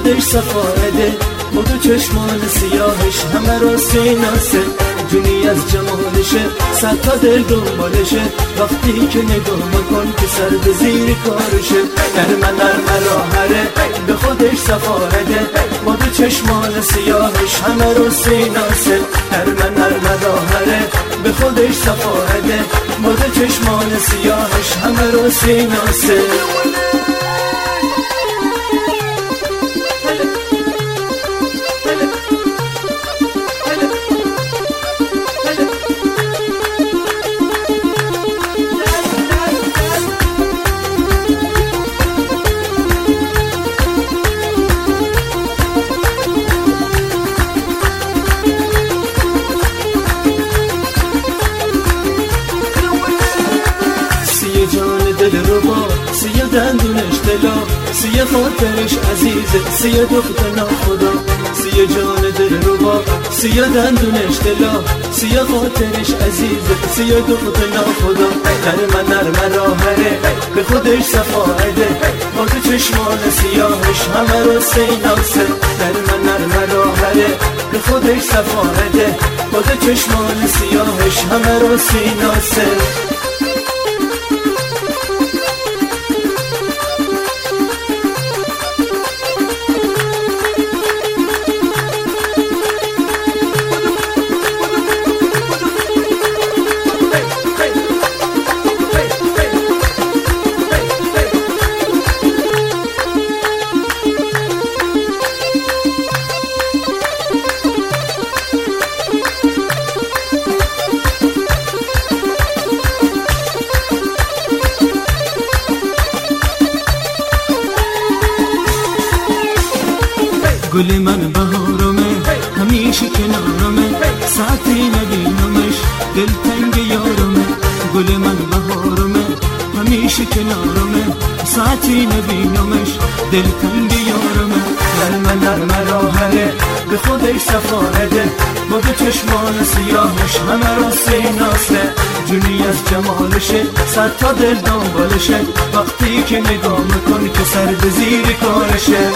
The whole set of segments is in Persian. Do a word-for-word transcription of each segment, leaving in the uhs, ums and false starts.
خودش صفایده، با دو چشمان سیاهش همه را سیناسه، جونی از جمالشه صد تا دل دنبالشه، وقتی که نگاه مکن که سر به زیر کارشه، نرمه نرمه راهره به خودش صفایده، با دو چشمان سیاهش همه را سیناسه، نرمه نرمه راهره به خودش صفایده، با دو چشمان سیاهش همه را سیناسه. سیه دندونش دلا، سیه خاطرش عزیزه، سیه دختر ناخدا، سیه جان دل ربا، سیه دندونش دلا، سیه خاطرش عزیزه، سیه دختر ناخدا، نرمه نرمه راهره به خودش صفایده، با دو چشمان سیاهش همه رو سیناسه، نرمه نرمه راهره به خودش صفایده، با دو چشمان سیاهش همه رو سیناسه. گل من بهارمه همیشه کنارمه، ساعتی نبینمش دلتنگ یارمه، گل من بهارمه همیشه کنارمه، ساعتی نبینمش دلتنگ یارمه، نرمه نرمه راهره به خودش صفایده، با دو چشمان سیاهش همه را سیناسه، جونی از جمالشه صد تا دل دنبالشه، وقتی که نگاه میکن که سر به زیر کارشه.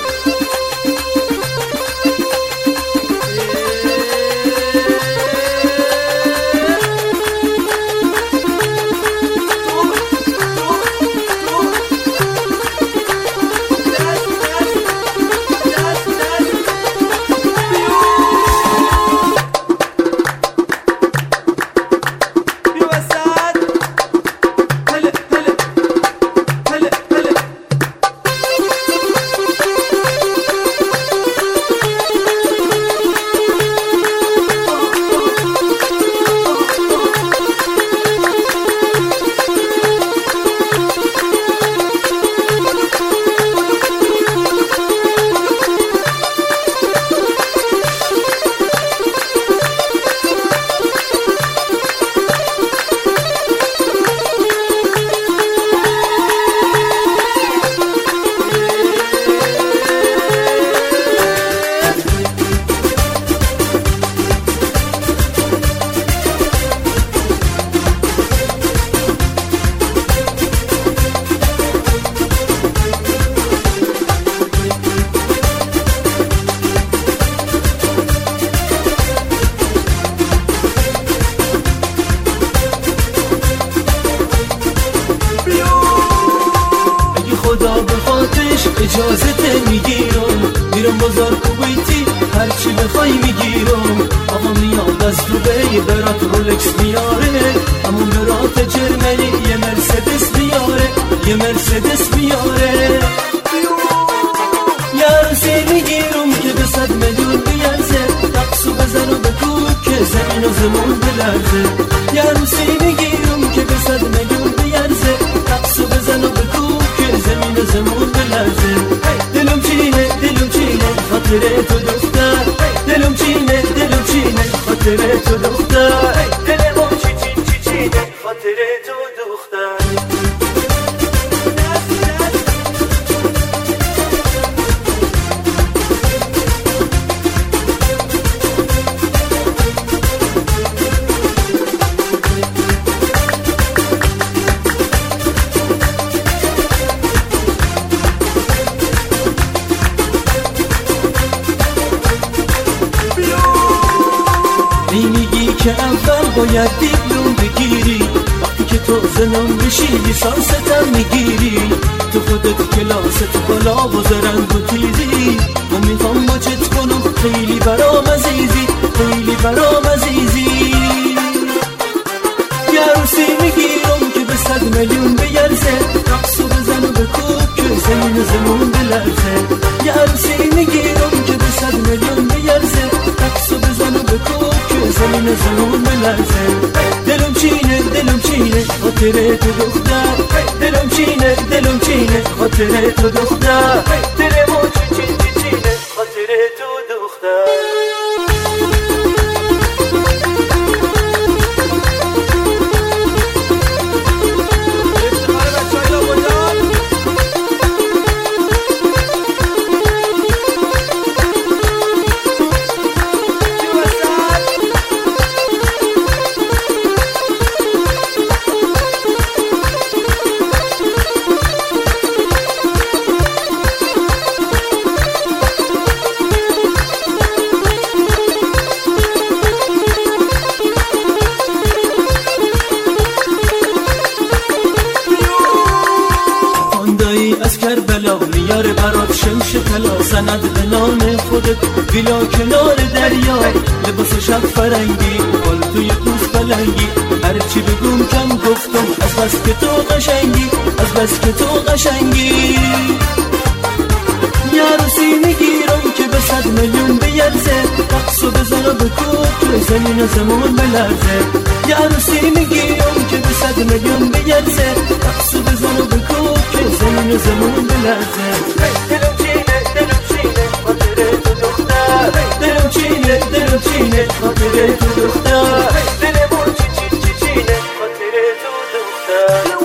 خدا به خاطرش اجازت میگیرم، میرم بازار کویتی هرچی بخوای میگیرم، آقا میاد از دبی برات رولکس میاره، همون برات جرمنی یه مرسدس میاره، یه مرسدس میاره، یه عروسی میگیرم که به صد میلیون بیارزه، رقصو بزن و بکوب که زمین و زمون بلرزه، یه عروسی میگیرم که به صد میلیون بیارزه، رقصو بزن و بکوب که زمین و زمون بلرزه، دلم چینه دلم چینه خاطر تو دختر، دلم چینه دلم چینه خاطر تو دختر، دلم چی چی چی چینه خاطر تو دختر. نباید دیپلم بگیری، وقتی که تو زنم بشی لیسانستم میگیری. تو خودت کلاست بالا و زرنگ و تیزی، و میخوام باجت کنم خیلی برام عزیزی، خیلی برام عزیزی. یه عروسی میگیرم که به صد میلیون بیرزه، رقص و بزن و بکوب که زمین زمون بلرزه. یه عروسی میگیرم که به صد میلیون بیرزه، رقص و بزن و بکوب که زمین زمون بلرزه. دلم چینه دلم چینه خاطره تو دختر، دلم چینه دلم چینه خاطره تو دختر، دلمو چین چین چین چینه خاطره تو دختر. از کربلا میاره برات شمش طلا، سند به نام خودت ویلا کنار دریا. لباس شب فرنگی پالتوی پوست پلنگی، هرچی بگم کم گفتم از بس که تو قشنگی، از بس که تو قشنگی. یه عروسی میگیرم که به صد میلیون بیرزه، رقص و بزن و بکوب که زمین زمان بلرزه. یه عروسی میگیرم که به صد میلیون بیرزه، رقص و بزن و بکوب که زمین زمان بلرزه. دلم چینه دلم چینه خاطره تو دختر، دلم چینه دلم چینه خاطره تو دختر، دلمو چین چین چین چینه خاطره تو دختر.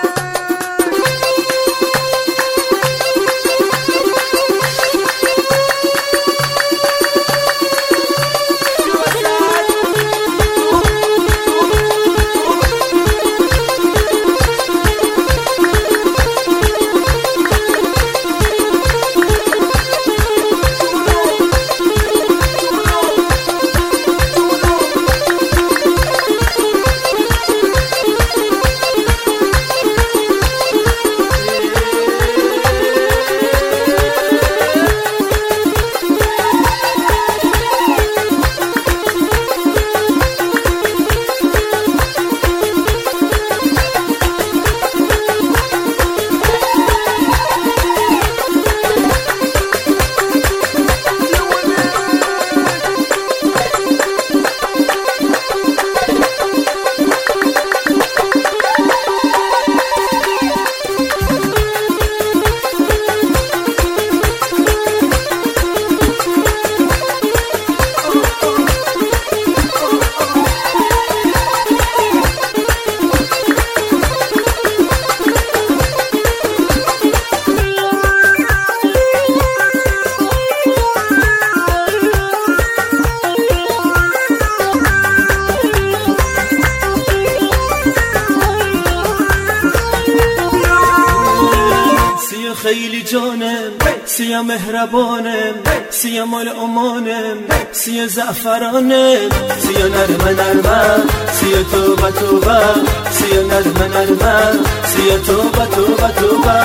خیلی جانم، سیه مهربانم، سیه مال امانم، سیه زعفرانم، سیه نرمه نرمه، سیه توبه توبه، سیه نرمه نرمه، سیه توبه توبه توبه.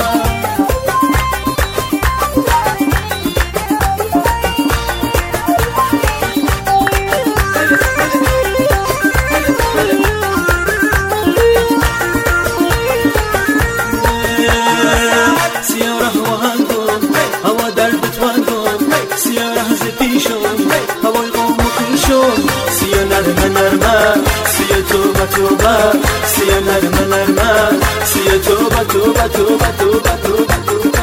سیه نرمه نرمه سیه توبه توبه، سیه نرمه نرمه سیه توبه توبه توبه توبه توبه توبه.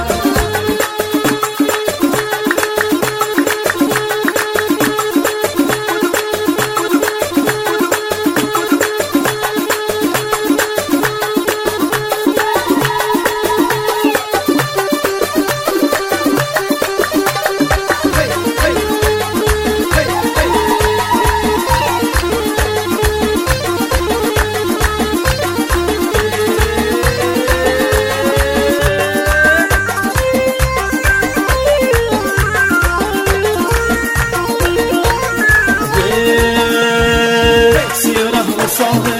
ساحل